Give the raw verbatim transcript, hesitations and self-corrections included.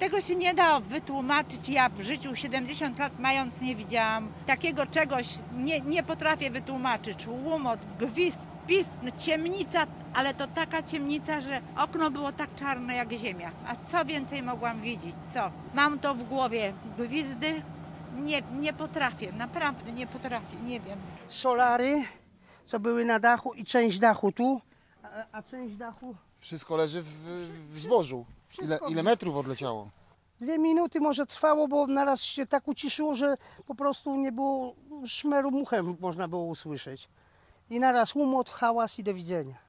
Tego się nie da wytłumaczyć. Ja w życiu siedemdziesiąt lat mając nie widziałam takiego czegoś. Nie, nie potrafię wytłumaczyć. Łomot, gwizd, pisk, ciemnica, ale to taka ciemnica, że okno było tak czarne jak ziemia. A co więcej mogłam widzieć? Co? Mam to w głowie. Gwizdy nie, nie potrafię, naprawdę nie potrafię, nie wiem. Solary, co były na dachu i część dachu tu, a, a część dachu... Wszystko leży w, w zbożu. Ile, ile metrów odleciało? Dwie minuty może trwało, bo naraz się tak uciszyło, że po prostu nie było szmeru muchem, można było usłyszeć. I naraz łomot, hałas i do widzenia.